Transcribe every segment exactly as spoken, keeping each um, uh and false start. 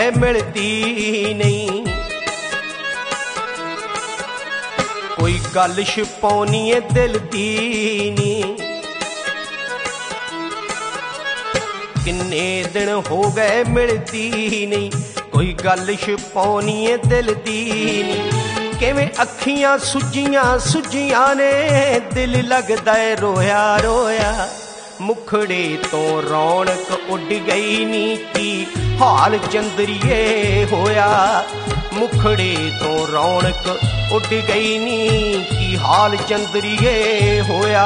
गए मिलती नहीं। कोई गल छुपाउनी है दिल दी नी, किन्ने दिन हो गए मिलती नहीं। कोई गल छुपाउनी है दिल दी नी, किवें अखियां सुजियां सुजियां ने दिल लगदा है रोया रोया। मुखड़े तो रौनक उड़ गई नी की हाल चंदरिए होया। मुखड़े तो रौनक उड़ गई नी की हाल चंदरिए होया।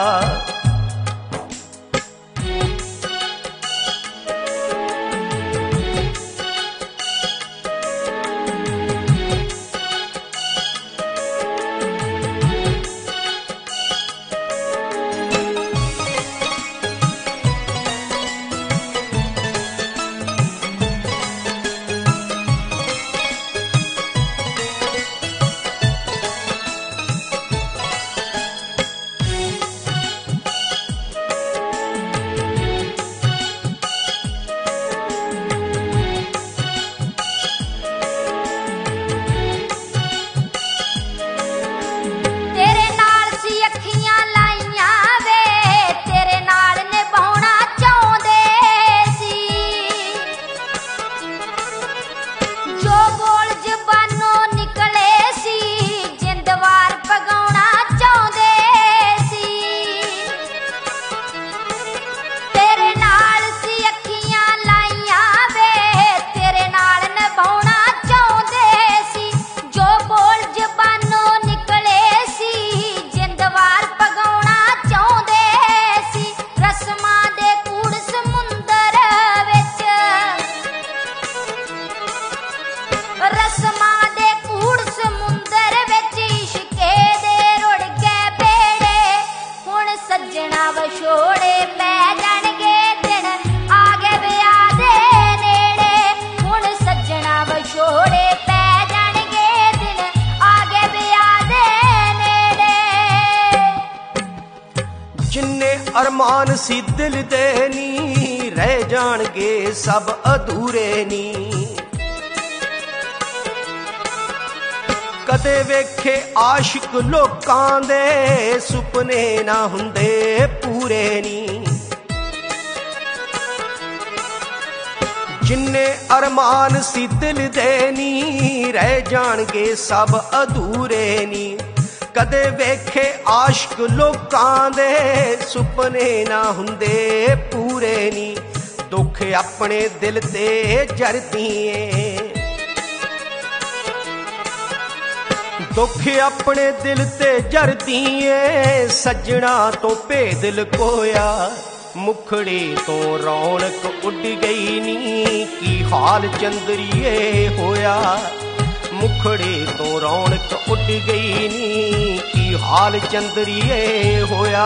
अरमान सी दिल दे नी रह जाणगे सब अधूरे नी। कदे वेखे आशिक लोकां दे सुपने ना हुंदे पूरे नी। जिन्ने अरमान सी दिल दे नी रह जाणगे सब अधूरे नी। कदे वेखे आशिक लोकां दे सुपने ना हुंदे पूरे नी। दुख अपने दिल ते जरदीए, दुख अपने दिल ते जरदीए। सजना तो भेद लकोया, मुखड़े तो रौनक उड़ गई नी की हाल चंदरिए होया। मुखड़े तो रौनक उड़ गई नी की हाल चंदरिए होया।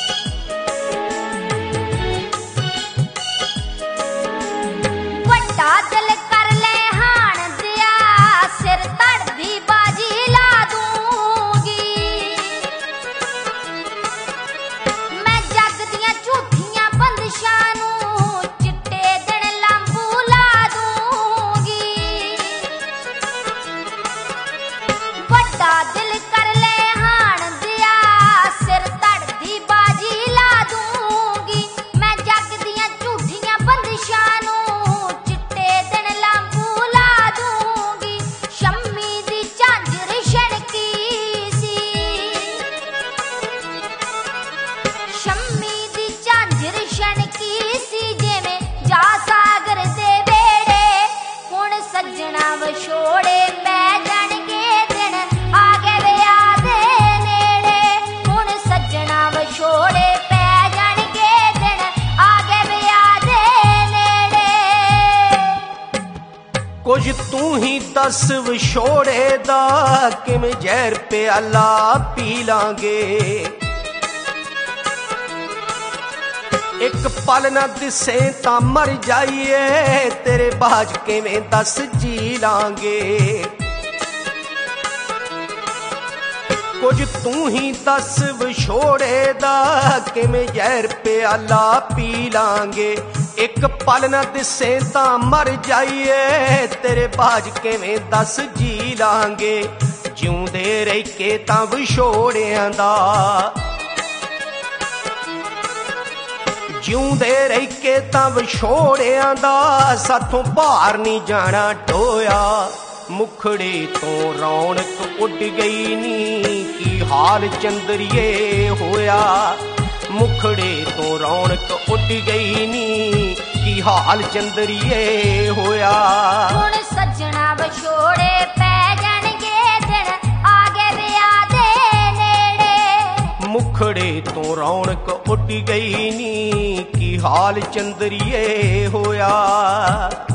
वड्डा ਕੁਝ ਤੂੰ ਹੀ ਦੱਸ ਵਿਛੋੜੇ ਦਾ ਕਿਵੇਂ ਜ਼ਹਿਰ ਪਿਆਲਾ ਪੀ ਲਾਂਗੇ। ਇੱਕ ਪਲ ਨਾ ਦਿਸੇ ਤਾਂ ਮਰ ਜਾਈਏ ਤੇਰੇ ਬਾਝ ਕਿਵੇਂ ਦੱਸ ਜੀ ਲਾਂਗੇ। ਕੁਝ ਤੂੰ ਹੀ ਦੱਸ ਵਿਛੋੜੇ ਦਾ ਕਿਵੇਂ ਜ਼ਹਿਰ ਪਿਆਲਾ ਪੀ ਲਾਂਗੇ। ਇੱਕ ਪਲ ਨਾ ਦਿਸੇ ਤਾਂ ਮਰ ਜਾਈਏ ਤੇਰੇ ਬਾਝ ਕਿਵੇਂ ਦੱਸ ਜੀ ਲਾਂਗੇ। ਜਿਉਂਦੇ ਰਹਿ ਕੇ ਤਾਂ ਵਿਛੋੜਿਆਂ ਦਾ ਜਿਉਂਦੇ ਰਹਿ ਕੇ ਤਾਂ ਵਿਛੋੜਿਆਂ ਦਾ ਸਾਥੋਂ ਭਾਰ ਨਹੀਂ ਜਾਣਾ ਢੋਇਆ। ਮੁਖੜੇ ਤੋਂ ਰੌਣਕ ਉੱਡ ਗਈ ਨੀ ਕੀ ਹਾਲ ਚੰਦਰੀਏ ਹੋਇਆ। ਮੁਖੜੇ ਤੋਂ ਰੌਣਕ ਉੱਡ ਗਈ ਨੀ ਕੀ ਹਾਲ ਚੰਦਰੀਏ ਹੋਇਆ। ਹੁਣ ਸੱਜਣਾ ਵਿਛੋੜੇ ਪੈ ਜਾਣਗੇ ਦਿਨ ਆ ਗਏ ਵਿਆਹ ਦੇ ਨੇੜੇ। ਮੁਖੜੇ ਤੋਂ ਰੌਣਕ ਉੱਡ ਗਈ ਨੀ ਕੀ ਹਾਲ ਚੰਦਰੀਏ ਹੋਇਆ।